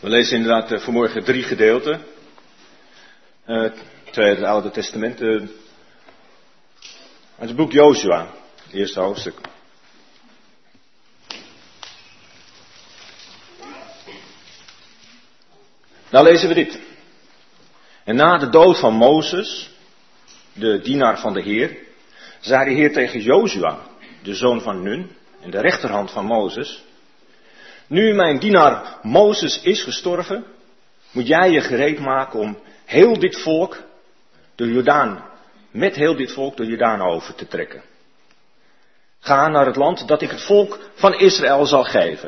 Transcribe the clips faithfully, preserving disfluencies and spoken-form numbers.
We lezen inderdaad uh, vanmorgen drie gedeelten. Uh, twee uit het Oude Testament. Uh, uit het boek Jozua, het eerste hoofdstuk. Nou lezen we dit. En na de dood van Mozes, de dienaar van de Heer, zei de Heer tegen Jozua, de zoon van Nun, en de rechterhand van Mozes: nu mijn dienaar Mozes is gestorven, moet jij je gereed maken om heel dit volk, de Jordaan, met heel dit volk de Jordaan over te trekken. Ga naar het land dat ik het volk van Israël zal geven.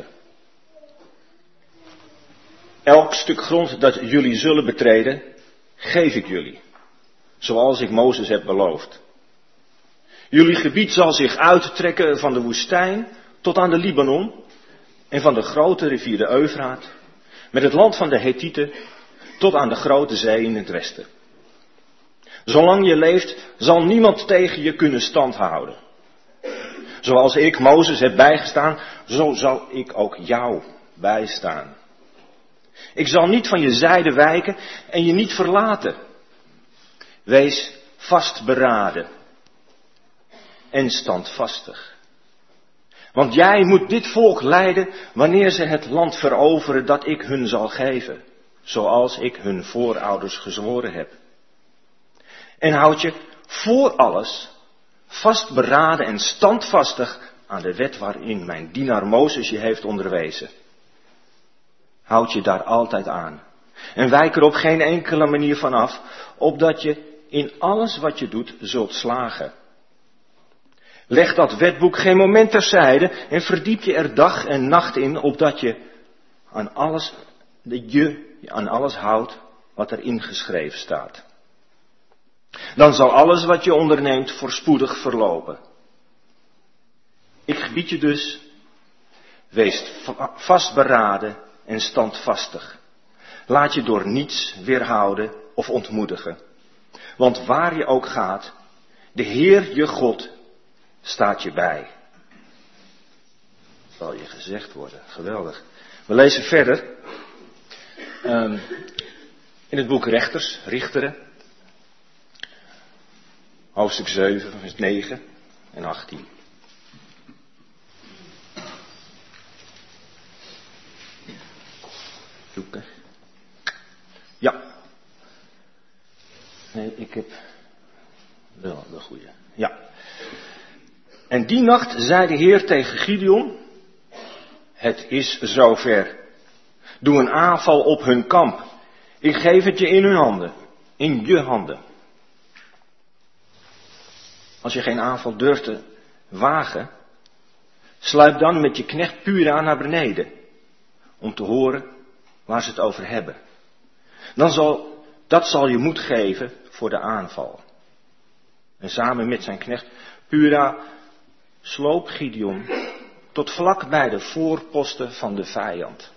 Elk stuk grond dat jullie zullen betreden, geef ik jullie, zoals ik Mozes heb beloofd. Jullie gebied zal zich uittrekken van de woestijn tot aan de Libanon en van de grote rivier de Eufraat, met het land van de Hethieten tot aan de grote zee in het westen. Zolang je leeft, zal niemand tegen je kunnen standhouden. Zoals ik Mozes heb bijgestaan, zo zal ik ook jou bijstaan. Ik zal niet van je zijde wijken en je niet verlaten. Wees vastberaden en standvastig. Want jij moet dit volk leiden wanneer ze het land veroveren dat ik hun zal geven, zoals ik hun voorouders gezworen heb. En houd je voor alles vastberaden en standvastig aan de wet waarin mijn dienaar Mozes je heeft onderwezen. Houd je daar altijd aan. En wijk er op geen enkele manier van af, opdat je in alles wat je doet zult slagen. Leg dat wetboek geen moment terzijde en verdiep je er dag en nacht in, opdat je aan alles, je aan alles houdt wat er ingeschreven staat. Dan zal alles wat je onderneemt voorspoedig verlopen. Ik gebied je dus, wees vastberaden en standvastig. Laat je door niets weerhouden of ontmoedigen. Want waar je ook gaat, de Heer je God staat je bij. Zal je gezegd worden. Geweldig. We lezen verder. Um, in het boek Rechters, Richteren. Hoofdstuk zeven, vers negen en achttien. Zoeken. Ja. Nee, ik heb wel de goede. Ja. En die nacht zei de Heer tegen Gideon: het is zover. Doe een aanval op hun kamp. Ik geef het je in hun handen. In je handen. Als je geen aanval durft te wagen, sluip dan met je knecht Pura naar beneden, om te horen waar ze het over hebben. Dan zal, dat zal je moed geven voor de aanval. En samen met zijn knecht Pura sloop Gideon tot vlak bij de voorposten van de vijand.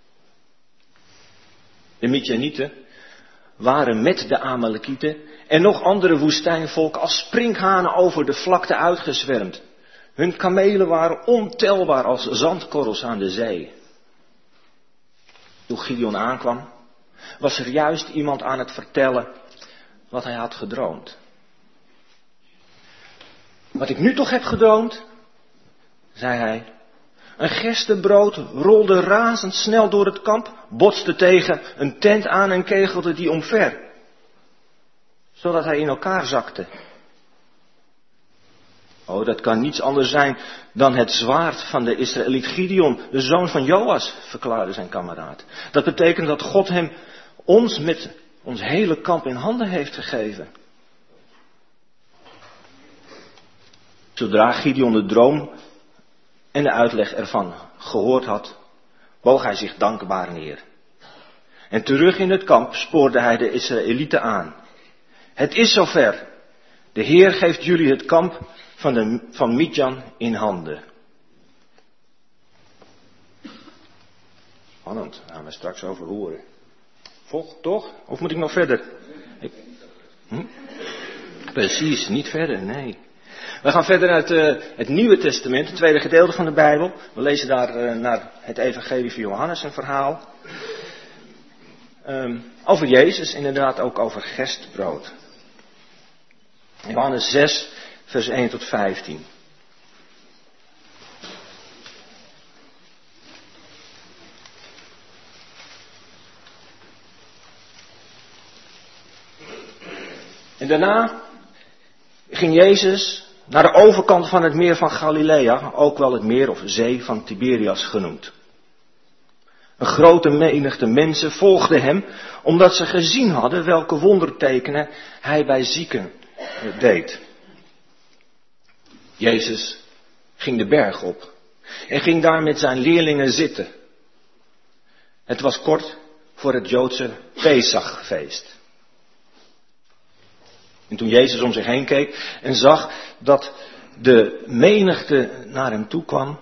De Midjanieten waren met de Amalekieten en nog andere woestijnvolken als sprinkhanen over de vlakte uitgezwermd. Hun kamelen waren ontelbaar als zandkorrels aan de zee. Toen Gideon aankwam, was er juist iemand aan het vertellen wat hij had gedroomd. Wat ik nu toch heb gedroomd, zei hij. Een gerstebrood rolde razendsnel door het kamp, botste tegen een tent aan en kegelde die omver, zodat hij in elkaar zakte. Oh, dat kan niets anders zijn dan het zwaard van de Israëliet Gideon, de zoon van Joas, verklaarde zijn kameraad. Dat betekent dat God hem ons met ons hele kamp in handen heeft gegeven. Zodra Gideon de droom en de uitleg ervan gehoord had, boog hij zich dankbaar neer. En terug in het kamp spoorde hij de Israëlieten aan. Het is zover. De Heer geeft jullie het kamp van, de, van Midjan in handen. Spannend, daar gaan we straks over horen. Volg, toch? Of moet ik nog verder? Ik, hm? Precies, niet verder, nee. We gaan verder uit uh, het Nieuwe Testament, het tweede gedeelte van de Bijbel. We lezen daar uh, naar het Evangelie van Johannes, een verhaal. Um, over Jezus, inderdaad ook over gerstebrood. Johannes zes, vers één tot vijftien. En daarna ging Jezus naar de overkant van het meer van Galilea, ook wel het meer of zee van Tiberias genoemd. Een grote menigte mensen volgden hem, omdat ze gezien hadden welke wondertekenen hij bij zieken deed. Jezus ging de berg op en ging daar met zijn leerlingen zitten. Het was kort voor het Joodse Pesachfeest. En toen Jezus om zich heen keek en zag dat de menigte naar hem toe kwam,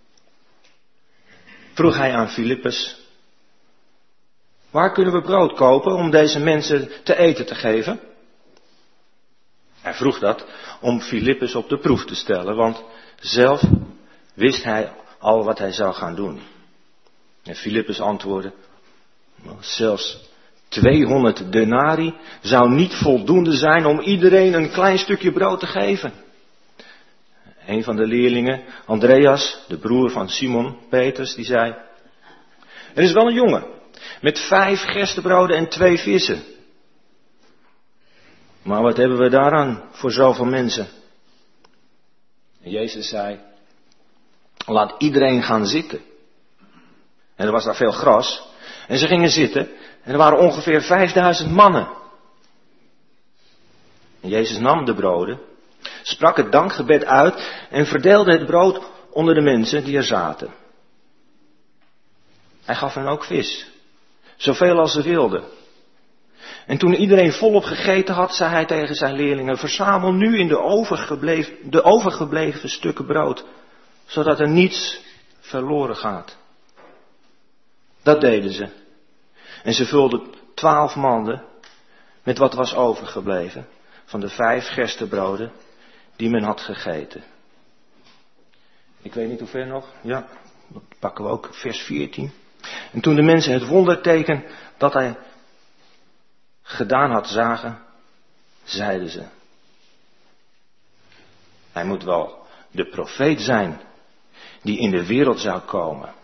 vroeg hij aan Filippus: waar kunnen we brood kopen om deze mensen te eten te geven? Hij vroeg dat om Filippus op de proef te stellen, want zelf wist hij al wat hij zou gaan doen. En Filippus antwoordde: zelfs tweehonderd denari zou niet voldoende zijn om iedereen een klein stukje brood te geven. Een van de leerlingen, Andreas, de broer van Simon Petrus, die zei: er is wel een jongen met vijf gerstebroden en twee vissen. Maar wat hebben we daaraan voor zoveel mensen? En Jezus zei: laat iedereen gaan zitten. En er was daar veel gras. En ze gingen zitten. En er waren ongeveer vijfduizend mannen. En Jezus nam de broden, sprak het dankgebed uit en verdeelde het brood onder de mensen die er zaten. Hij gaf hen ook vis, zoveel als ze wilden. En toen iedereen volop gegeten had, zei hij tegen zijn leerlingen: verzamel nu in de overgebleven, de overgebleven stukken brood, zodat er niets verloren gaat. Dat deden ze. En ze vulden twaalf manden met wat was overgebleven van de vijf gerstebroden die men had gegeten. Ik weet niet hoe ver nog. Ja, dat pakken we ook, vers veertien. En toen de mensen het wonderteken dat hij gedaan had zagen, zeiden ze: hij moet wel de profeet zijn die in de wereld zou komen.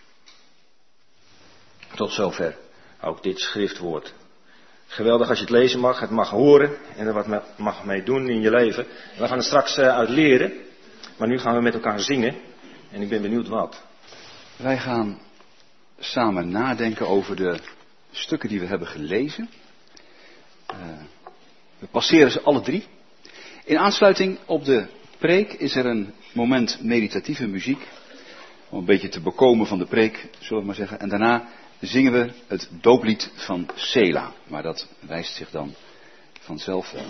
Tot zover ook dit schriftwoord. Geweldig als je het lezen mag, het mag horen en er wat mag mee doen in je leven. We gaan er straks uit leren, maar nu gaan we met elkaar zingen en ik ben benieuwd wat. Wij gaan samen nadenken over de stukken die we hebben gelezen. Uh, we passeren ze alle drie. In aansluiting op de preek is er een moment meditatieve muziek, om een beetje te bekomen van de preek, zullen we maar zeggen. En daarna zingen we het dooplied van Sela, maar dat wijst zich dan vanzelf wel.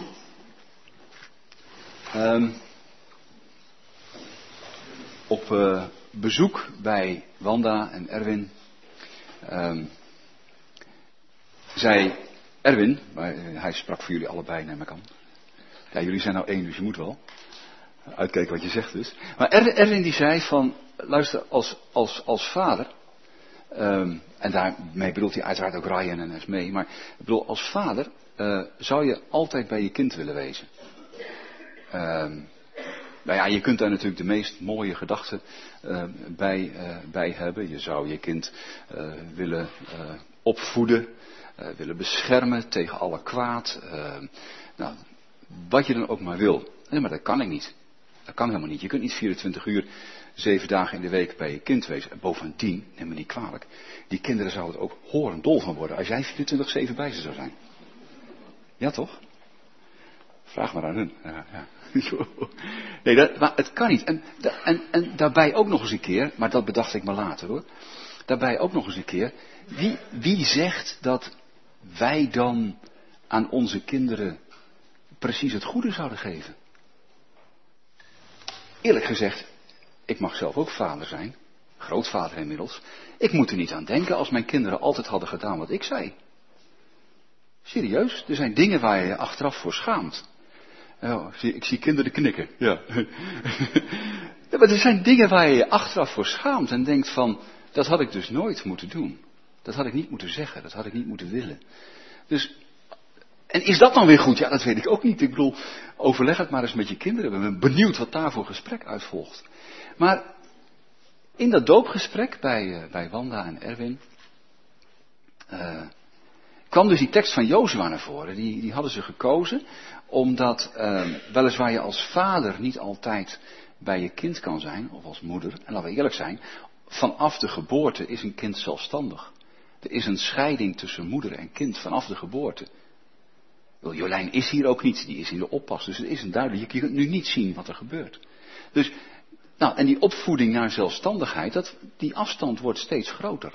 Um, op uh, bezoek bij Wanda en Erwin um, zei Erwin, maar uh, hij sprak voor jullie allebei, neem ik aan. Ja, jullie zijn nou één, dus je moet wel uitkijken wat je zegt dus. Maar Erwin die zei van, luister, als, als, als vader, um, en daarmee bedoelt hij uiteraard ook Ryan en Esmee, maar ik bedoel, als vader uh, zou je altijd bij je kind willen wezen. Um, nou ja, je kunt daar natuurlijk de meest mooie gedachten uh, bij, uh, bij hebben. Je zou je kind uh, willen uh, opvoeden, uh, willen beschermen tegen alle kwaad. Uh, nou, wat je dan ook maar wil. Nee, maar dat kan ik niet. Dat kan helemaal niet. Je kunt niet vierentwintig uur, zeven dagen in de week bij je kind wezen. En bovendien, neem me niet kwalijk, die kinderen zouden er ook horendol van worden als jij vierentwintig zeven bij ze zou zijn. Ja toch? Vraag maar aan hun. Ja, ja. Nee, dat, maar het kan niet. En, en, en daarbij ook nog eens een keer, maar dat bedacht ik me later hoor. Daarbij ook nog eens een keer, wie, wie zegt dat wij dan aan onze kinderen precies het goede zouden geven? Eerlijk gezegd, ik mag zelf ook vader zijn, grootvader inmiddels. Ik moet er niet aan denken als mijn kinderen altijd hadden gedaan wat ik zei. Serieus, er zijn dingen waar je je achteraf voor schaamt. Oh, ik zie kinderen knikken, ja. Ja. Maar er zijn dingen waar je je achteraf voor schaamt en denkt van, dat had ik dus nooit moeten doen. Dat had ik niet moeten zeggen, dat had ik niet moeten willen. Dus, en is dat dan weer goed? Ja, dat weet ik ook niet. Ik bedoel, overleg het maar eens met je kinderen. Ik ben benieuwd wat daar voor gesprek uitvolgt. Maar in dat doopgesprek bij, uh, bij Wanda en Erwin uh, kwam dus die tekst van Jozua naar voren. Die, die hadden ze gekozen omdat uh, weliswaar je als vader niet altijd bij je kind kan zijn, of als moeder. En laten we eerlijk zijn, vanaf de geboorte is een kind zelfstandig. Er is een scheiding tussen moeder en kind vanaf de geboorte. Jolijn is hier ook niet, die is in de oppas. Dus het is een duidelijk, je kunt nu niet zien wat er gebeurt. Dus, nou, en die opvoeding naar zelfstandigheid, dat, die afstand wordt steeds groter.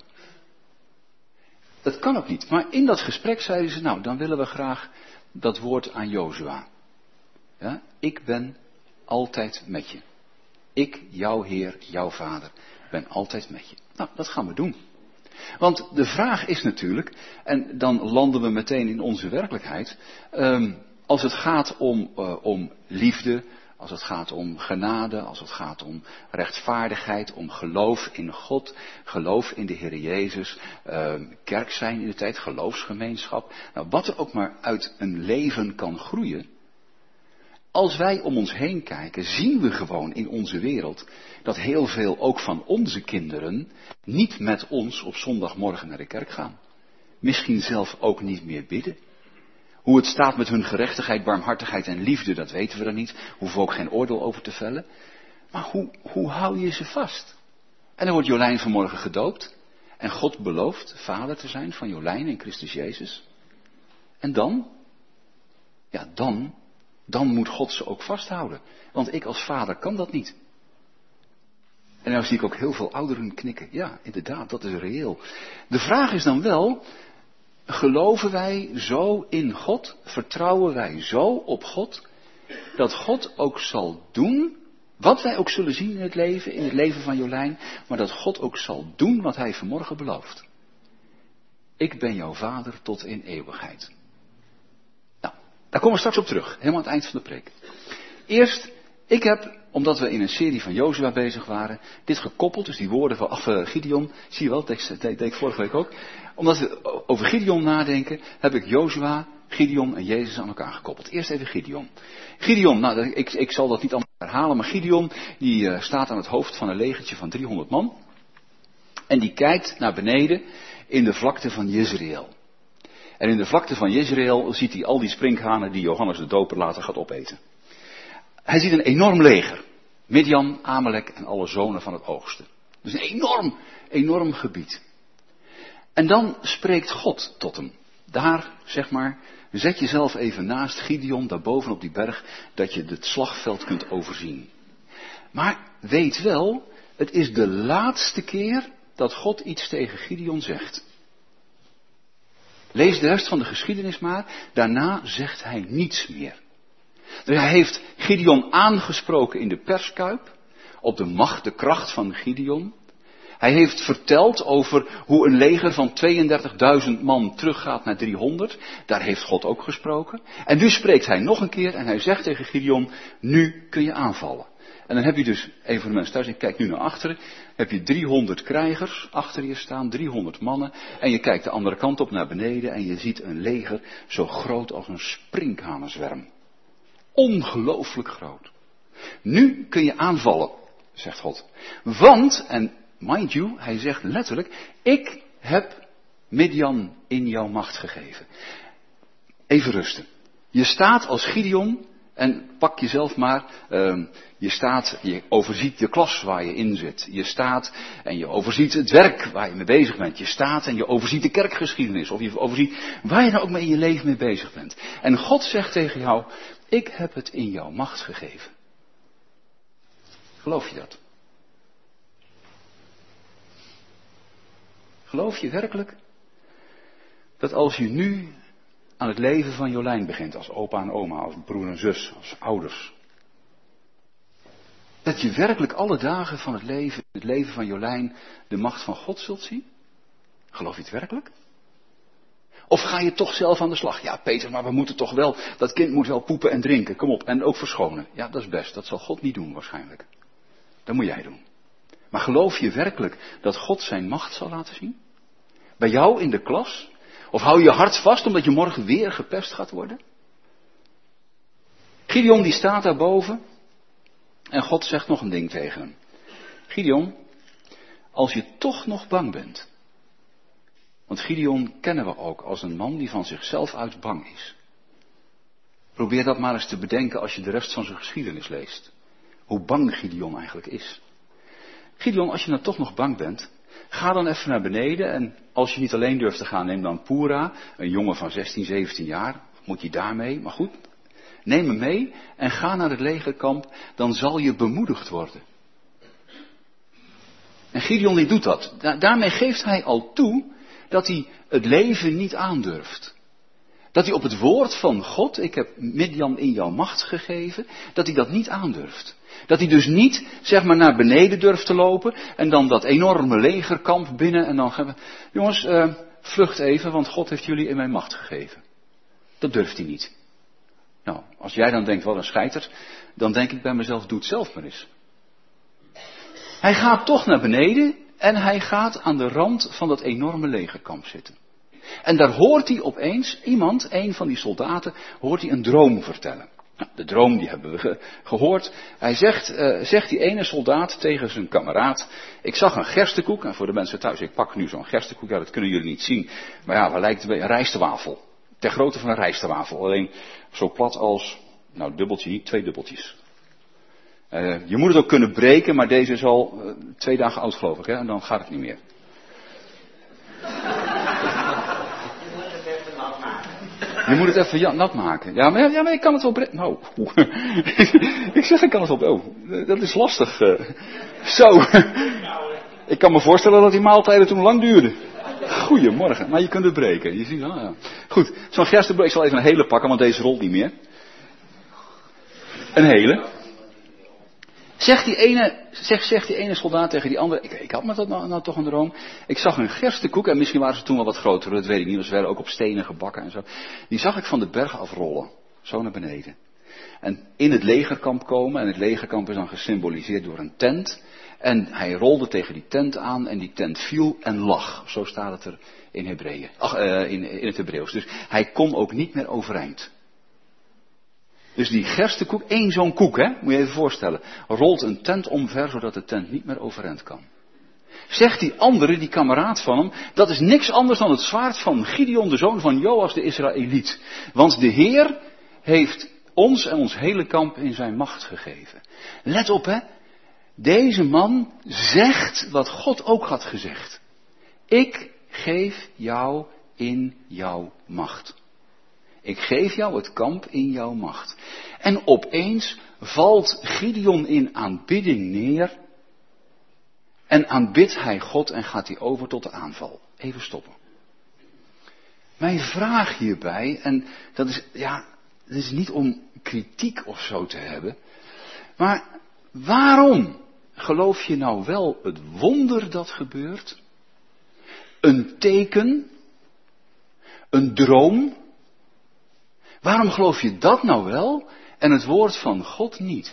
Dat kan ook niet. Maar in dat gesprek zeiden ze, nou, dan willen we graag dat woord aan Jozua. Ja, ik ben altijd met je. Ik, jouw Heer, jouw Vader, ben altijd met je. Nou, dat gaan we doen. Want de vraag is natuurlijk, en dan landen we meteen in onze werkelijkheid, um, als het gaat om, uh, om liefde, als het gaat om genade, als het gaat om rechtvaardigheid, om geloof in God, geloof in de Heer Jezus, um, kerk zijn in de tijd, geloofsgemeenschap, nou, wat er ook maar uit een leven kan groeien. Als wij om ons heen kijken, zien we gewoon in onze wereld dat heel veel ook van onze kinderen niet met ons op zondagmorgen naar de kerk gaan. Misschien zelf ook niet meer bidden. Hoe het staat met hun gerechtigheid, barmhartigheid en liefde, dat weten we dan niet. Hoeven we ook geen oordeel over te vellen. Maar hoe, hoe hou je ze vast? En dan wordt Jolijn vanmorgen gedoopt. En God belooft vader te zijn van Jolijn en Christus Jezus. En dan? Ja, dan... Dan moet God ze ook vasthouden. Want ik als vader kan dat niet. En nou zie ik ook heel veel ouderen knikken. Ja, inderdaad, dat is reëel. De vraag is dan wel, geloven wij zo in God? Vertrouwen wij zo op God? Dat God ook zal doen, wat wij ook zullen zien in het leven, in het leven van Jolijn. Maar dat God ook zal doen wat hij vanmorgen belooft. Ik ben jouw vader tot in eeuwigheid. Daar komen we straks op terug, helemaal aan het eind van de preek. Eerst, ik heb, omdat we in een serie van Jozua bezig waren, dit gekoppeld, dus die woorden van ach, uh, Gideon, zie je wel, dat deed, deed ik vorige week ook. Omdat we over Gideon nadenken, heb ik Jozua, Gideon en Jezus aan elkaar gekoppeld. Eerst even Gideon. Gideon, nou, ik, ik zal dat niet allemaal herhalen, maar Gideon, die uh, staat aan het hoofd van een legertje van driehonderd man. En die kijkt naar beneden in de vlakte van Jezreel. En in de vlakte van Jezreel ziet hij al die sprinkhanen die Johannes de Doper later gaat opeten. Hij ziet een enorm leger. Midjan, Amalek en alle zonen van het oosten. Dus een enorm, enorm gebied. En dan spreekt God tot hem. Daar, zeg maar, zet jezelf even naast Gideon, daar boven op die berg, dat je het slagveld kunt overzien. Maar weet wel, het is de laatste keer dat God iets tegen Gideon zegt. Lees de rest van de geschiedenis maar, daarna zegt hij niets meer. Dus hij heeft Gideon aangesproken in de perskuip, op de macht, de kracht van Gideon. Hij heeft verteld over hoe een leger van tweeëndertigduizend man teruggaat naar driehonderd. Daar heeft God ook gesproken. En nu spreekt hij nog een keer en hij zegt tegen Gideon, nu kun je aanvallen. En dan heb je dus, even voor de mensen thuis, ik kijk nu naar achteren, heb je driehonderd krijgers achter je staan, driehonderd mannen. En je kijkt de andere kant op naar beneden en je ziet een leger zo groot als een sprinkhanenzwerm. Ongelooflijk groot. Nu kun je aanvallen, zegt God. Want, en mind you, hij zegt letterlijk, ik heb Midjan in jouw macht gegeven. Even rusten. Je staat als Gideon. En pak jezelf maar, uh, je staat, je overziet de klas waar je in zit. Je staat en je overziet het werk waar je mee bezig bent. Je staat en je overziet de kerkgeschiedenis. Of je overziet waar je nou ook mee in je leven mee bezig bent. En God zegt tegen jou, ik heb het in jouw macht gegeven. Geloof je dat? Geloof je werkelijk dat als je nu aan het leven van Jolijn begint, als opa en oma, als broer en zus, als ouders. Dat je werkelijk alle dagen van het leven, het leven van Jolijn, de macht van God zult zien? Geloof je het werkelijk? Of ga je toch zelf aan de slag? Ja, Peter, maar we moeten toch wel, dat kind moet wel poepen en drinken, kom op, en ook verschonen. Ja, dat is best, dat zal God niet doen waarschijnlijk. Dat moet jij doen. Maar geloof je werkelijk dat God zijn macht zal laten zien? Bij jou in de klas? Of hou je hart vast omdat je morgen weer gepest gaat worden? Gideon die staat daarboven en God zegt nog een ding tegen hem. Gideon, als je toch nog bang bent. Want Gideon kennen we ook als een man die van zichzelf uit bang is. Probeer dat maar eens te bedenken als je de rest van zijn geschiedenis leest. Hoe bang Gideon eigenlijk is. Gideon, als je nou toch nog bang bent, ga dan even naar beneden en als je niet alleen durft te gaan, neem dan Pura, een jongen van zestien, zeventien jaar, moet je daarmee, maar goed, neem hem mee en ga naar het legerkamp, dan zal je bemoedigd worden. En Gideon die doet dat. Da- daarmee geeft hij al toe dat hij het leven niet aandurft. Dat hij op het woord van God, ik heb Midjan in jouw macht gegeven, dat hij dat niet aandurft. Dat hij dus niet, zeg maar, naar beneden durft te lopen en dan dat enorme legerkamp binnen en dan gaan we, jongens, uh, vlucht even, want God heeft jullie in mijn macht gegeven. Dat durft hij niet. Nou, als jij dan denkt, wat een scheiter, dan denk ik bij mezelf, doe het zelf maar eens. Hij gaat toch naar beneden en hij gaat aan de rand van dat enorme legerkamp zitten. En daar hoort hij opeens iemand, een van die soldaten, hoort hij een droom vertellen. Nou, de droom die hebben we ge- gehoord. Hij zegt, uh, zegt die ene soldaat tegen zijn kameraad, ik zag een gerstekoek, en voor de mensen thuis, ik pak nu zo'n gerstekoek, ja dat kunnen jullie niet zien, maar ja, waar lijkt het bij een rijstwafel. Ter grootte van een rijstwafel, alleen zo plat als, nou dubbeltje niet, twee dubbeltjes. Uh, je moet het ook kunnen breken, maar deze is al uh, twee dagen oud geloof ik, hè, en dan gaat het niet meer. Je moet het even ja, nat maken. Ja maar, ja, maar ik kan het wel breken. Nou, ik zeg ik kan het wel. Oh, dat is lastig. Uh, zo. Ik kan me voorstellen dat die maaltijden toen lang duurden. Goedemorgen. Maar je kunt het breken. Je ziet, ah, ja. Goed, zo'n gerstebrood. Ik zal even een hele pakken, want deze rolt niet meer. Een hele. Zegt die ene, zegt, zegt die ene soldaat tegen die andere, ik, ik had me dat nou, nou toch een droom. Ik zag een gerstekoek, en misschien waren ze toen wel wat groter, dat weet ik niet, ze werden ook op stenen gebakken en zo. Die zag ik van de berg afrollen, zo naar beneden. En in het legerkamp komen, en het legerkamp is dan gesymboliseerd door een tent. En hij rolde tegen die tent aan en die tent viel en lag. Zo staat het er in Hebreeën, ach, uh, in, in het Hebreeuws. Dus hij kon ook niet meer overeind. Dus die gerstekoek, één zo'n koek, hè, moet je even voorstellen, rolt een tent omver zodat de tent niet meer overeind kan. Zegt die andere, die kameraad van hem, dat is niks anders dan het zwaard van Gideon, de zoon van Joas de Israëliet. Want de Heer heeft ons en ons hele kamp in zijn macht gegeven. Let op, hè, deze man zegt wat God ook had gezegd. Ik geef jou in jouw macht. Ik geef jou het kamp in jouw macht. En opeens valt Gideon in aanbidding neer. En aanbidt hij God en gaat hij over tot de aanval. Even stoppen. Mijn vraag hierbij, en dat is, ja, dat is niet om kritiek of zo te hebben. Maar waarom geloof je nou wel het wonder dat gebeurt? Een teken? Een droom? Waarom geloof je dat nou wel en het woord van God niet?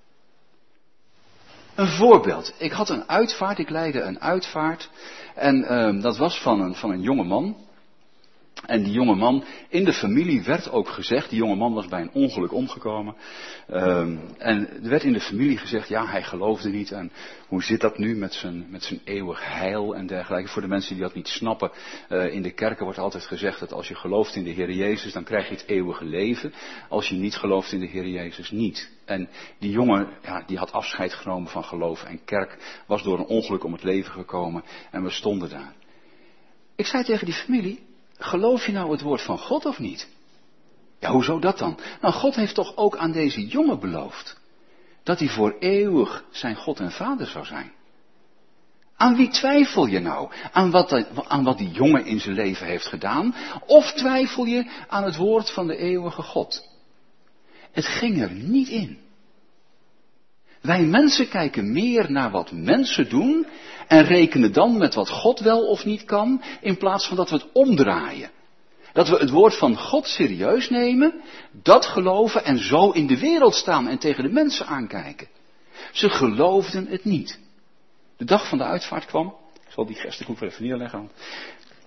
Een voorbeeld. Ik had een uitvaart, ik leidde een uitvaart en uh, dat was van een, van een jonge man. En die jonge man, in de familie werd ook gezegd, die jonge man was bij een ongeluk omgekomen. Um, en er werd in de familie gezegd, ja, hij geloofde niet. En hoe zit dat nu met zijn, met zijn eeuwig heil en dergelijke. Voor de mensen die dat niet snappen, uh, in de kerken wordt altijd gezegd dat als je gelooft in de Heer Jezus, dan krijg je het eeuwige leven. Als je niet gelooft in de Heer Jezus, niet. En die jongen, ja, die had afscheid genomen van geloof en kerk, was door een ongeluk om het leven gekomen en we stonden daar. Ik zei tegen die familie, geloof je nou het woord van God of niet? Ja, hoezo dat dan? Nou, God heeft toch ook aan deze jongen beloofd dat hij voor eeuwig zijn God en Vader zou zijn. Aan wie twijfel je nou? Aan wat, aan wat die jongen in zijn leven heeft gedaan? Of twijfel je aan het woord van de eeuwige God? Het ging er niet in. Wij mensen kijken meer naar wat mensen doen en rekenen dan met wat God wel of niet kan, in plaats van dat we het omdraaien. Dat we het woord van God serieus nemen, dat geloven en zo in de wereld staan en tegen de mensen aankijken. Ze geloofden het niet. De dag van de uitvaart kwam, ik zal die gerstekoek weer even neerleggen.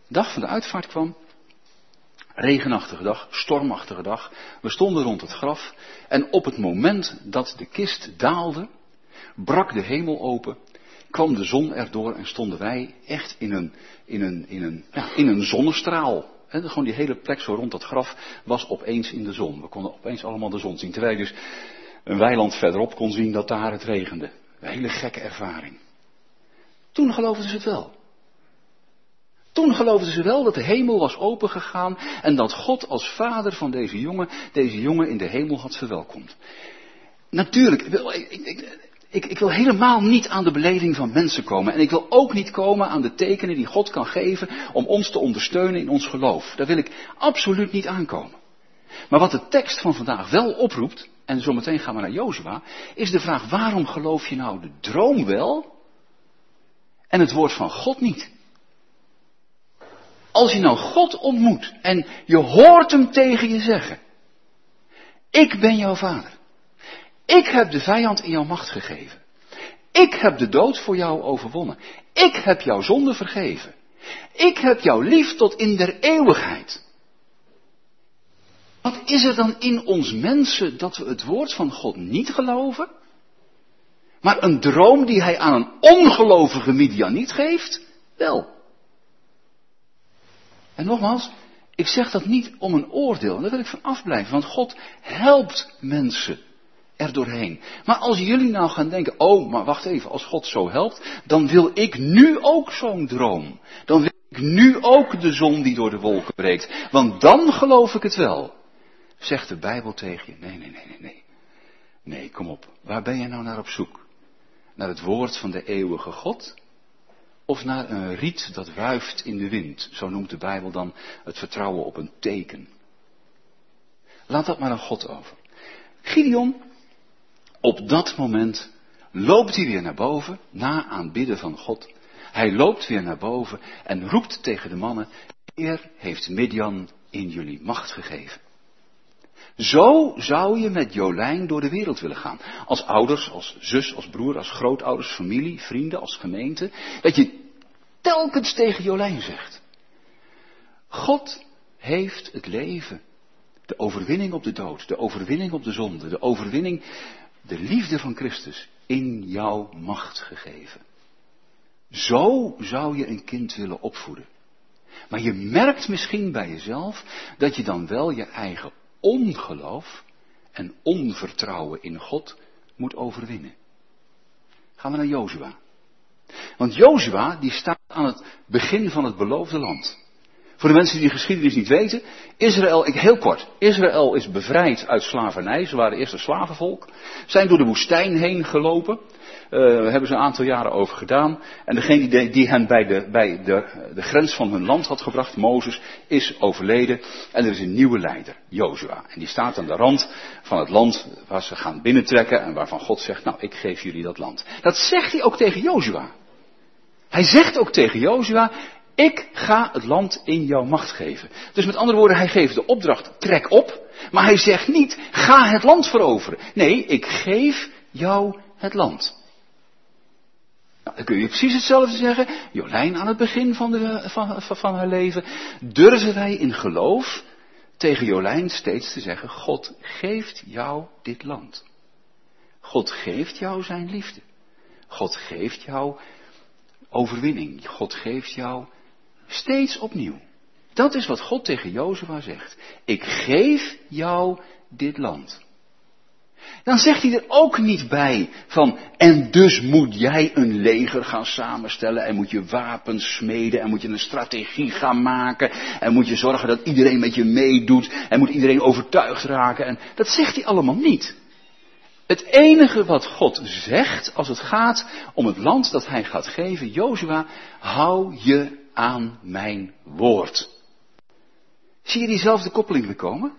De dag van de uitvaart kwam. Regenachtige dag, stormachtige dag. We stonden rond het graf. En op het moment dat de kist daalde, brak de hemel open. Kwam de zon erdoor en stonden wij echt in een, in een, in een, ja, in een zonnestraal. He, gewoon die hele plek zo rond dat graf was opeens in de zon. We konden opeens allemaal de zon zien. Terwijl je dus een weiland verderop kon zien dat daar het regende. Een hele gekke ervaring. Toen geloofden ze het wel. Toen geloofden ze wel dat de hemel was opengegaan en dat God als vader van deze jongen, deze jongen in de hemel had verwelkomd. Natuurlijk, ik wil, ik, ik, ik, ik wil helemaal niet aan de beleving van mensen komen. En ik wil ook niet komen aan de tekenen die God kan geven om ons te ondersteunen in ons geloof. Daar wil ik absoluut niet aankomen. Maar wat de tekst van vandaag wel oproept, en zometeen gaan we naar Jozua, is de vraag: waarom geloof je nou de droom wel en het woord van God niet? Als je nou God ontmoet en je hoort hem tegen je zeggen: ik ben jouw vader. Ik heb de vijand in jouw macht gegeven. Ik heb de dood voor jou overwonnen. Ik heb jouw zonde vergeven. Ik heb jou lief tot in der eeuwigheid. Wat is er dan in ons mensen dat we het woord van God niet geloven? Maar een droom die hij aan een ongelovige Midianiet geeft? Wel. En nogmaals, ik zeg dat niet om een oordeel. En daar wil ik van afblijven. Want God helpt mensen er doorheen. Maar als jullie nou gaan denken: oh, maar wacht even, als God zo helpt, dan wil ik nu ook zo'n droom. Dan wil ik nu ook de zon die door de wolken breekt. Want dan geloof ik het wel. Zegt de Bijbel tegen je: nee, nee, nee, nee, nee. Nee, kom op. Waar ben je nou naar op zoek? Naar het woord van de eeuwige God? Of naar een riet dat wuift in de wind? Zo noemt de Bijbel dan het vertrouwen op een teken. Laat dat maar aan God over. Gideon, op dat moment loopt hij weer naar boven, na aanbidden van God. Hij loopt weer naar boven en roept tegen de mannen: de Heer heeft Midian in jullie macht gegeven. Zo zou je met Jolijn door de wereld willen gaan. Als ouders, als zus, als broer, als grootouders, familie, vrienden, als gemeente. Dat je telkens tegen Jolijn zegt: God heeft het leven, de overwinning op de dood, de overwinning op de zonde, de overwinning, de liefde van Christus in jouw macht gegeven. Zo zou je een kind willen opvoeden. Maar je merkt misschien bij jezelf dat je dan wel je eigen ongeloof en onvertrouwen in God moet overwinnen. Gaan we naar Jozua. Want Jozua die staat aan het begin van het beloofde land. Voor de mensen die de geschiedenis niet weten, Israël, ik, heel kort, Israël is bevrijd uit slavernij. Ze waren eerst een slavenvolk, zijn door de woestijn heen gelopen. Uh, daar hebben ze een aantal jaren over gedaan. En degene die, die hen bij, de, bij de, de grens van hun land had gebracht, Mozes, is overleden. En er is een nieuwe leider, Jozua. En die staat aan de rand van het land waar ze gaan binnentrekken en waarvan God zegt: nou, ik geef jullie dat land. Dat zegt hij ook tegen Jozua. Hij zegt ook tegen Jozua: ik ga het land in jouw macht geven. Dus met andere woorden, hij geeft de opdracht: trek op. Maar hij zegt niet: ga het land veroveren. Nee, ik geef jou het land. Nou, dan kun je precies hetzelfde zeggen. Jolijn aan het begin van, de, van, van, van haar leven. Durven wij in geloof tegen Jolijn steeds te zeggen: God geeft jou dit land. God geeft jou zijn liefde. God geeft jou overwinning. God geeft jou steeds opnieuw. Dat is wat God tegen Jozua zegt. Ik geef jou dit land. Dan zegt hij er ook niet bij van: en dus moet jij een leger gaan samenstellen en moet je wapens smeden en moet je een strategie gaan maken en moet je zorgen dat iedereen met je meedoet en moet iedereen overtuigd raken. En dat zegt hij allemaal niet. Het enige wat God zegt als het gaat om het land dat hij gaat geven: Jozua, hou je aan mijn woord. Zie je diezelfde koppeling weer komen?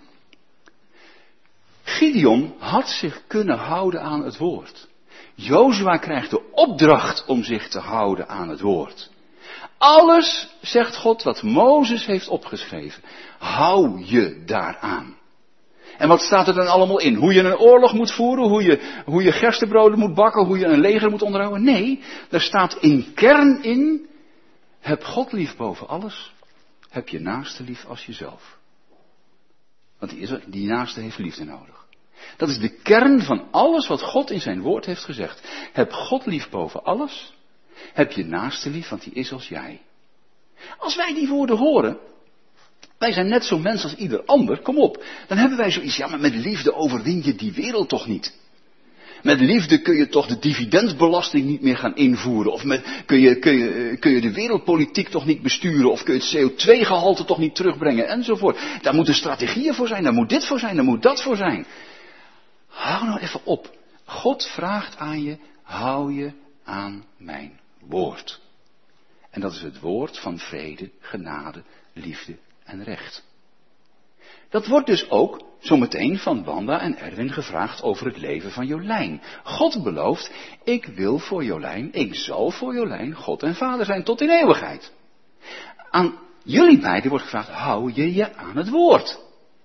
Gideon had zich kunnen houden aan het woord. Jozua krijgt de opdracht om zich te houden aan het woord. Alles, zegt God, wat Mozes heeft opgeschreven, hou je daaraan. En wat staat er dan allemaal in? Hoe je een oorlog moet voeren, hoe je, hoe je gerstebroden moet bakken, hoe je een leger moet onderhouden? Nee, er staat in kern in: heb God lief boven alles heb je naaste lief als jezelf. Want die, is er, die naaste heeft liefde nodig. Dat is de kern van alles wat God in zijn woord heeft gezegd. Heb God lief boven alles. Heb je naaste lief, want die is als jij. Als wij die woorden horen, wij zijn net zo'n mens als ieder ander, kom op. Dan hebben wij zoiets, ja maar met liefde overwin je die wereld toch niet. Met liefde kun je toch de dividendbelasting niet meer gaan invoeren. Of met, kun, je, kun, je, kun je de wereldpolitiek toch niet besturen. Of kun je het C O twee gehalte toch niet terugbrengen enzovoort. Daar moeten strategieën voor zijn, daar moet dit voor zijn, daar moet dat voor zijn. Hou nou even op. God vraagt aan je, hou je aan mijn woord. En dat is het woord van vrede, genade, liefde en recht. Dat wordt dus ook zometeen van Wanda en Erwin gevraagd over het leven van Jolijn. God belooft, ik wil voor Jolijn, ik zal voor Jolijn God en Vader zijn tot in eeuwigheid. Aan jullie beiden wordt gevraagd, hou je je aan het woord.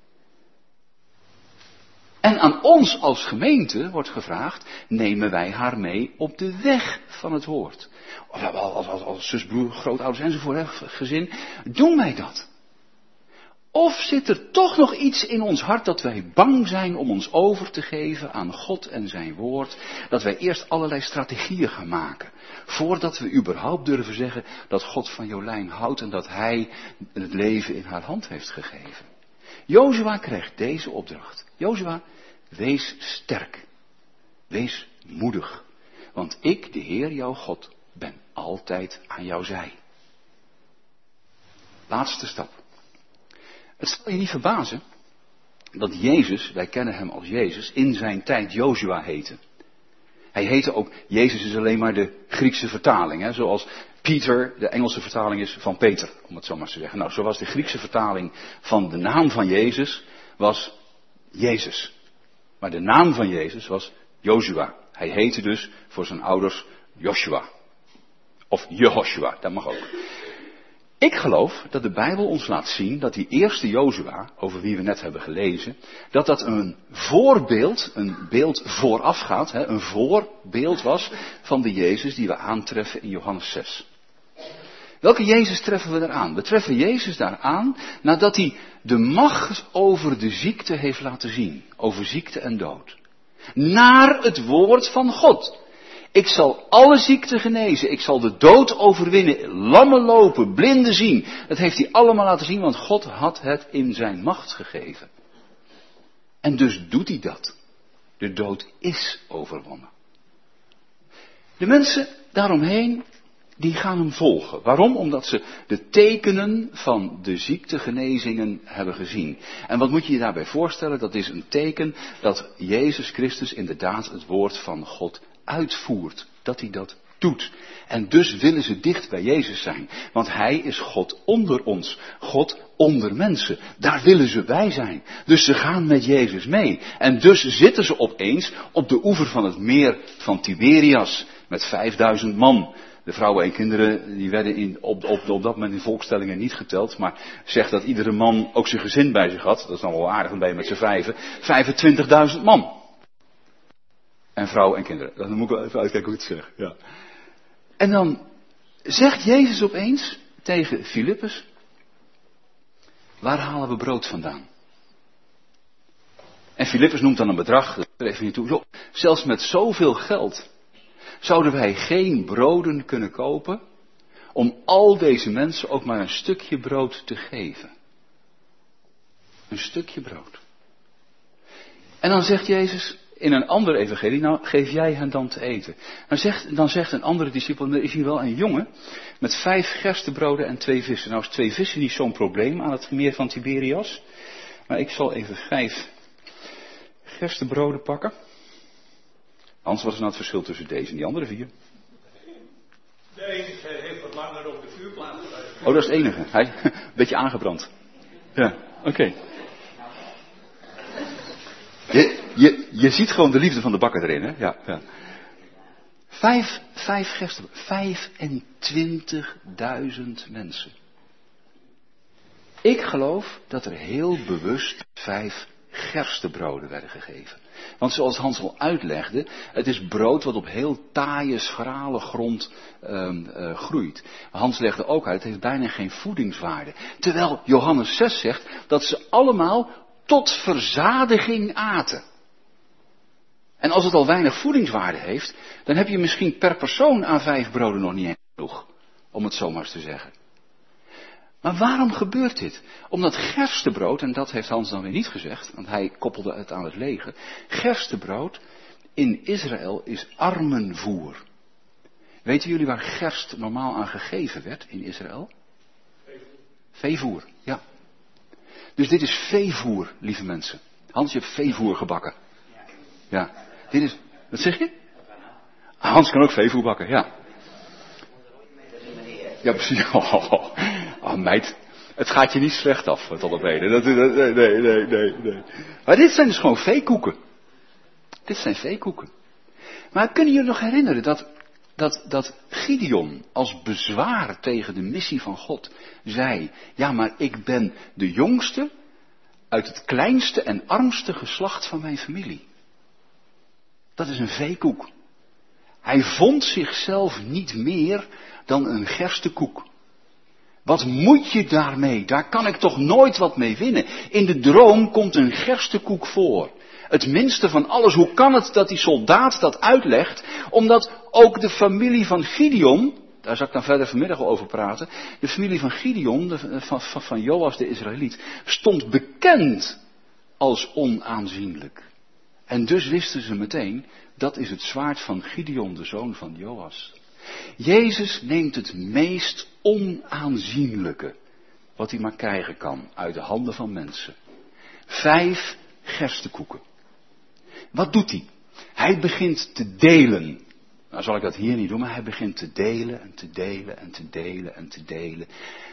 En aan ons als gemeente wordt gevraagd, nemen wij haar mee op de weg van het woord. Of als, als, als zus, broer, grootouders enzovoort, hè, gezin, doen wij dat? Of zit er toch nog iets in ons hart dat wij bang zijn om ons over te geven aan God en zijn woord, dat wij eerst allerlei strategieën gaan maken, voordat we überhaupt durven zeggen dat God van Jolijn houdt en dat hij het leven in haar hand heeft gegeven. Jozua krijgt deze opdracht. Jozua, wees sterk. Wees moedig. Want ik, de Heer jouw God, ben altijd aan jouw zij. Laatste stap. Het zal je niet verbazen dat Jezus, wij kennen hem als Jezus, in zijn tijd Jozua heette. Hij heette ook, Jezus is alleen maar de Griekse vertaling, hè, zoals Pieter de Engelse vertaling is van Peter, om het zo maar te zeggen. Nou, zo was de Griekse vertaling van de naam van Jezus, was Jezus. Maar de naam van Jezus was Jozua. Hij heette dus voor zijn ouders Joshua. Of Jehoshua, dat mag ook. Ik geloof dat de Bijbel ons laat zien dat die eerste Jozua, over wie we net hebben gelezen, dat dat een voorbeeld, een beeld voorafgaat, hè, een voorbeeld was van de Jezus die we aantreffen in Johannes zes. Welke Jezus treffen we daar aan? We treffen Jezus daar aan nadat hij de macht over de ziekte heeft laten zien, over ziekte en dood. Naar het woord van God. Ik zal alle ziekten genezen. Ik zal de dood overwinnen. Lammen lopen, blinden zien. Dat heeft hij allemaal laten zien, want God had het in zijn macht gegeven. En dus doet hij dat. De dood is overwonnen. De mensen daaromheen, die gaan hem volgen. Waarom? Omdat ze de tekenen van de ziektegenezingen hebben gezien. En wat moet je je daarbij voorstellen? Dat is een teken dat Jezus Christus inderdaad het woord van God uitvoert, dat hij dat doet. En dus willen ze dicht bij Jezus zijn, want hij is God onder ons, God onder mensen. Daar willen ze bij zijn. Dus ze gaan met Jezus mee. En dus zitten ze opeens op de oever van het meer van Tiberias, met vijfduizend man. De vrouwen en kinderen, die werden in, op, op, op dat moment in volkstellingen niet geteld, maar zegt dat iedere man ook zijn gezin bij zich had. Dat is dan wel aardig, dan ben je met z'n vijven. vijfentwintigduizend man. En vrouwen en kinderen. Dan moet ik wel even uitkijken hoe ik het zeg. Ja. En dan zegt Jezus opeens tegen Filippus, waar halen we brood vandaan? En Filippus noemt dan een bedrag, dat er even niet toe. Zo, zelfs met zoveel geld zouden wij geen broden kunnen kopen om al deze mensen ook maar een stukje brood te geven. Een stukje brood. En dan zegt Jezus in een ander evangelie, nou geef jij hen dan te eten. Dan zegt, dan zegt een andere discipel, er is hier wel een jongen met vijf gerstebroden en twee vissen. Nou is twee vissen niet zo'n probleem aan het meer van Tiberias. Maar ik zal even vijf gerstebroden pakken. Anders was er nou het verschil tussen deze en die andere vier. Deze heeft wat langer op de vuurplaat geweest. Oh, dat is het enige. Hij, een beetje aangebrand. Ja, oké. Okay. Je, je, je ziet gewoon de liefde van de bakker erin, hè? Ja, ja. Vijf, vijf gersten. vijfentwintigduizend mensen. Ik geloof dat er heel bewust vijf gerstebroden werden gegeven. Want zoals Hans al uitlegde, het is brood wat op heel taaie, schrale grond um, uh, groeit. Hans legde ook uit, het heeft bijna geen voedingswaarde. Terwijl Johannes zes zegt dat ze allemaal tot verzadiging aten. En als het al weinig voedingswaarde heeft, dan heb je misschien per persoon aan vijf broden nog niet eens genoeg. Om het zomaar eens te zeggen. Maar waarom gebeurt dit? Omdat gerstebrood, en dat heeft Hans dan weer niet gezegd, want hij koppelde het aan het leger. Gerstebrood in Israël is armenvoer. Weten jullie waar gerst normaal aan gegeven werd in Israël? Veevoer. Veevoer, ja. Dus dit is veevoer, lieve mensen. Hans, je hebt veevoer gebakken. Ja. Dit is, wat zeg je? Hans kan ook veevoer bakken, ja. Ja, precies. Oh, oh, oh. Oh, meid, het gaat je niet slecht af, met alle benen. Dat, dat, nee, nee, nee, nee, nee. Maar dit zijn dus gewoon veekoeken. Dit zijn veekoeken. Maar kunnen jullie nog herinneren dat, dat, dat Gideon als bezwaar tegen de missie van God zei, ja, maar ik ben de jongste uit het kleinste en armste geslacht van mijn familie. Dat is een veekoek. Hij vond zichzelf niet meer dan een gerstekoek. Wat moet je daarmee? Daar kan ik toch nooit wat mee winnen. In de droom komt een gerstekoek voor. Het minste van alles. Hoe kan het dat die soldaat dat uitlegt? Omdat ook de familie van Gideon, daar zal ik dan verder vanmiddag over praten. De familie van Gideon, de, van, van, van Joas de Israëliet, stond bekend als onaanzienlijk. En dus wisten ze meteen, dat is het zwaard van Gideon, de zoon van Joas. Jezus neemt het meest onaanzienlijke wat hij maar krijgen kan uit de handen van mensen. Vijf gerstekoeken. Wat doet hij? Hij begint te delen. Nou zal ik dat hier niet doen, maar hij begint te delen en te delen en te delen en te delen.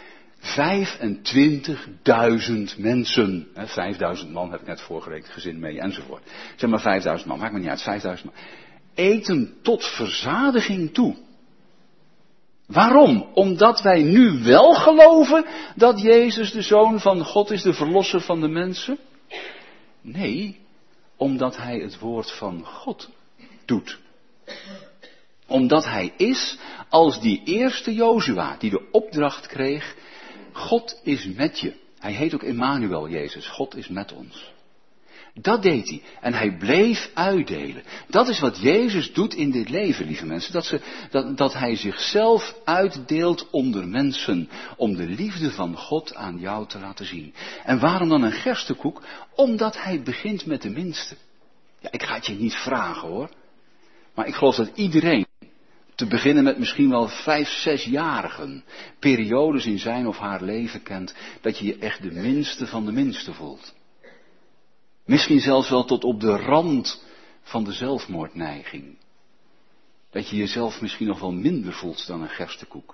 vijfentwintigduizend mensen. Hè, vijfduizend man heb ik net voorgerekend, gezin mee enzovoort. Zeg maar vijfduizend man, maakt me niet uit, vijfduizend man. Eten tot verzadiging toe. Waarom? Omdat wij nu wel geloven dat Jezus de Zoon van God is, de verlosser van de mensen? Nee, omdat hij het woord van God doet. Omdat hij is als die eerste Jozua die de opdracht kreeg, God is met je. Hij heet ook Emmanuel, Jezus, God is met ons. Dat deed hij. En hij bleef uitdelen. Dat is wat Jezus doet in dit leven, lieve mensen. Dat, ze, dat, dat hij zichzelf uitdeelt onder mensen. Om de liefde van God aan jou te laten zien. En waarom dan een gerstekoek? Omdat hij begint met de minste. Ja, ik ga het je niet vragen hoor. Maar ik geloof dat iedereen, te beginnen met misschien wel vijf, zesjarigen, periodes in zijn of haar leven kent, dat je je echt de minste van de minste voelt. Misschien zelfs wel tot op de rand van de zelfmoordneiging. Dat je jezelf misschien nog wel minder voelt dan een gerstekoek.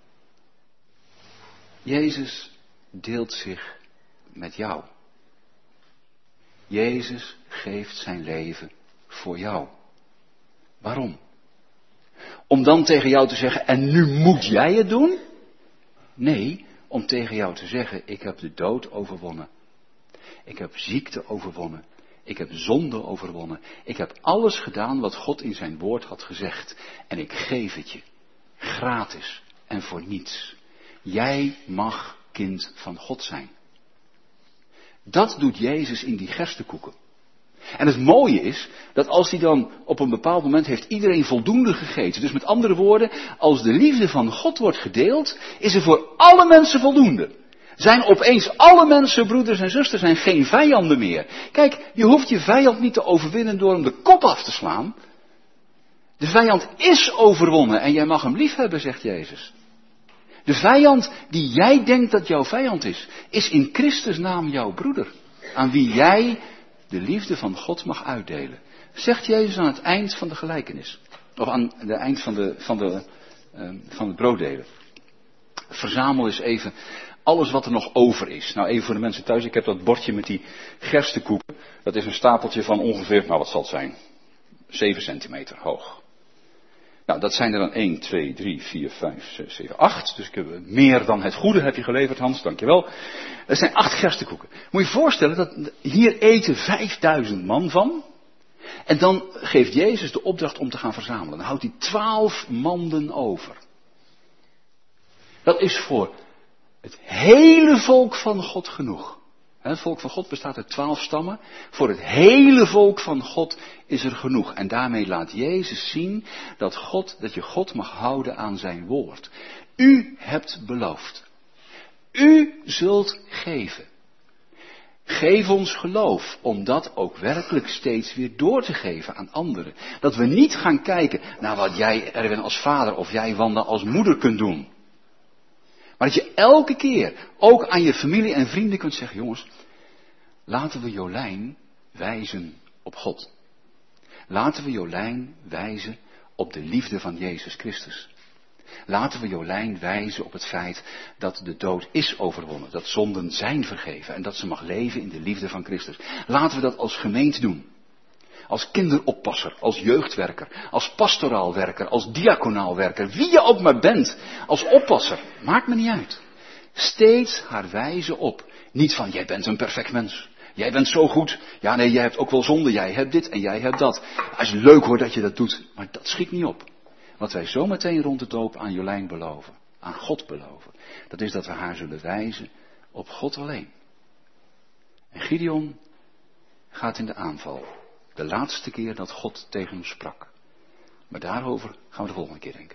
Jezus deelt zich met jou. Jezus geeft zijn leven voor jou. Waarom? Om dan tegen jou te zeggen, en nu moet jij het doen? Nee, om tegen jou te zeggen, ik heb de dood overwonnen. Ik heb ziekte overwonnen. Ik heb zonde overwonnen. Ik heb alles gedaan wat God in zijn woord had gezegd. En ik geef het je. Gratis en voor niets. Jij mag kind van God zijn. Dat doet Jezus in die gerstekoeken. En het mooie is, dat als hij dan op een bepaald moment heeft iedereen voldoende gegeten. Dus met andere woorden, als de liefde van God wordt gedeeld, is er voor alle mensen voldoende. Zijn opeens alle mensen, broeders en zusters, zijn geen vijanden meer. Kijk, je hoeft je vijand niet te overwinnen door hem de kop af te slaan. De vijand is overwonnen en jij mag hem lief hebben, zegt Jezus. De vijand die jij denkt dat jouw vijand is, is in Christus naam jouw broeder. Aan wie jij de liefde van God mag uitdelen. Zegt Jezus aan het eind van de gelijkenis. Of aan het eind van, de, van, de, uh, van het brooddelen. Verzamel eens even alles wat er nog over is. Nou, even voor de mensen thuis. Ik heb dat bordje met die gerstekoeken. Dat is een stapeltje van ongeveer, nou wat zal het zijn? zeven centimeter hoog. Nou, dat zijn er dan één, twee, drie, vier, vijf, zes, zeven, acht. Dus ik heb meer dan het goede heb je geleverd, Hans, dankjewel. Er zijn acht gerstekoeken. Moet je je voorstellen dat hier eten vijfduizend man van. En dan geeft Jezus de opdracht om te gaan verzamelen. Dan houdt hij twaalf manden over. Dat is voor het hele volk van God genoeg. Het volk van God bestaat uit twaalf stammen. Voor het hele volk van God is er genoeg. En daarmee laat Jezus zien dat, God, dat je God mag houden aan zijn woord. U hebt beloofd. U zult geven. Geef ons geloof om dat ook werkelijk steeds weer door te geven aan anderen. Dat we niet gaan kijken naar wat jij, Erwin, als vader of jij, Wanda, als moeder kunt doen. Maar dat je elke keer ook aan je familie en vrienden kunt zeggen, jongens, laten we Jolijn wijzen op God. Laten we Jolijn wijzen op de liefde van Jezus Christus. Laten we Jolijn wijzen op het feit dat de dood is overwonnen, dat zonden zijn vergeven en dat ze mag leven in de liefde van Christus. Laten we dat als gemeente doen. Als kinderoppasser, als jeugdwerker, als pastoraal werker, als diaconaal werker, wie je ook maar bent, als oppasser, maakt me niet uit. Steeds haar wijzen op. Niet van, jij bent een perfect mens. Jij bent zo goed. Ja, nee, jij hebt ook wel zonde. Jij hebt dit en jij hebt dat. Het is leuk hoor dat je dat doet, maar dat schiet niet op. Wat wij zometeen rond de doop aan Jolijn beloven, aan God beloven, dat is dat we haar zullen wijzen op God alleen. En Gideon gaat in de aanval. De laatste keer dat God tegen hem sprak. Maar daarover gaan we de volgende keer denken.